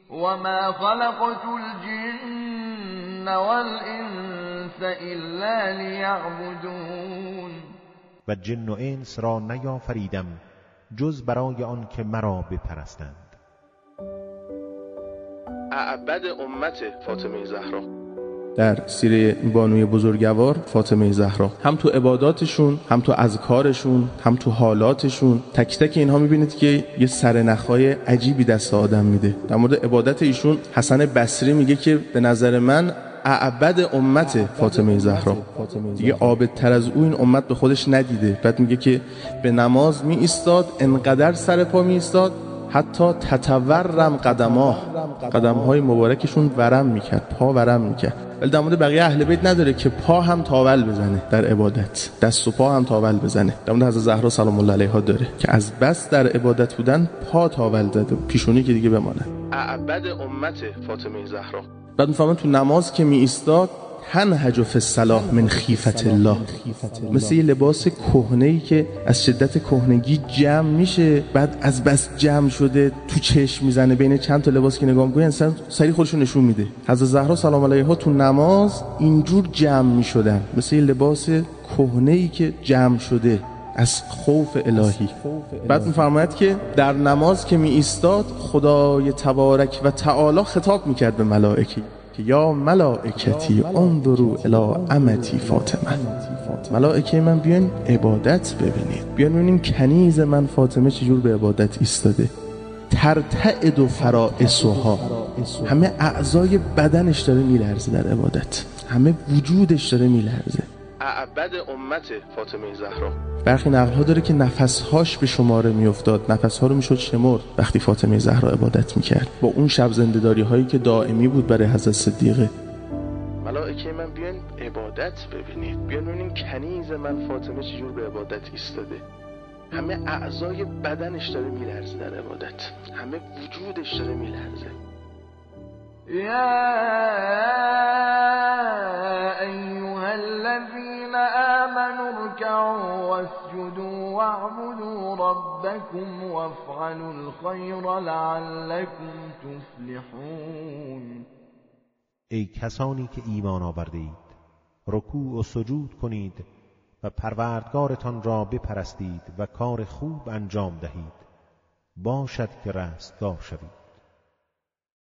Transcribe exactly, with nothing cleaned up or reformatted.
وما خلقت الجن والانس الا لیعبدون. و جن و انس را نیافریدم جز برای آن که مرا بپرستند. اعبد امت فاطمه زهرا در سیره بانوی بزرگوار فاطمه زهرا، هم تو عباداتشون، هم تو اذکارشون، هم تو حالاتشون، تک تک اینها میبینید که یه سرنخهای عجیبی دست آدم میده. در مورد عبادت ایشون حسن بصری میگه که به نظر من اعبد امت فاطمه زهرا، دیگه عابدتر از او این امت به خودش ندیده. بعد میگه که به نماز می ایستاد، انقدر سر پا می ایستاد حتی تتورم قدماه، قدمهای مبارکشون ورم میکرد، پا ورم میکرد. ولی در مورد بقیه اهل بیت نداره که پا هم تاول بزنه در عبادت، دست و پا هم تاول بزنه. در مورد حضرت زهرا سلام الله علیها داره که از بس در عبادت بودن پا تاول زده، پیشونی که دیگه بمانه. اعبد امت فاطمه زهرا. بعد میفهمن تو نماز که می ایستاد تنهج فی الصلاة من خیفت الله، مثل یه لباس کهنه‌ای که از شدت کهنگی جمع میشه، بعد از بس جمع شده تو چشم میزنه، بین چند تا لباس که نگاه می‌کنی انسان سریع خودشو نشون میده. حضرت زهرا سلام علیها تو نماز اینجور جمع میشدن، مثل یه لباس کهنه‌ای که جمع شده از خوف الهی. بعد می‌فرماید که در نماز که می ایستاد خدای تبارک و تعالی خطاب میکرد به ملائکه که یا ملائکتی انظروا الی امتی فاطمه، ملائکه من بیان عبادت ببینید، بیان ببینین کنیز من فاطمه چجور به عبادت ایستاده. ترتعد و فرائسها، همه اعضای بدنش داره میلرزه در عبادت، همه وجودش داره میلرزه. اعبد امت فاطمه زهرا. برخی نقل‌ها داره که نفس‌هاش به شماره می‌افتاد، نفس‌ها رو میشد شمرد وقتی فاطمه زهرا عبادت می‌کرد، با اون شب زنده‌داری‌هایی که دائمی بود برای حضرت صدیقه. ملائکه من بیان عبادت ببینید، بیان ببینین کنیز من فاطمه چجور به عبادت ایستاده. همه اعضای بدنش داره میلرزه در عبادت، همه وجودش داره میلرزه. یا ایها الذین آمنوا ارکعوا واسجدوا واعبدوا ربکم وافعلوا الخیر لعلکم تفلحون. ای کسانی که ایمان آورده اید، رکوع و سجود کنید و پروردگارتان را بپرستید و کار خوب انجام دهید، باشد که رستگار شوید.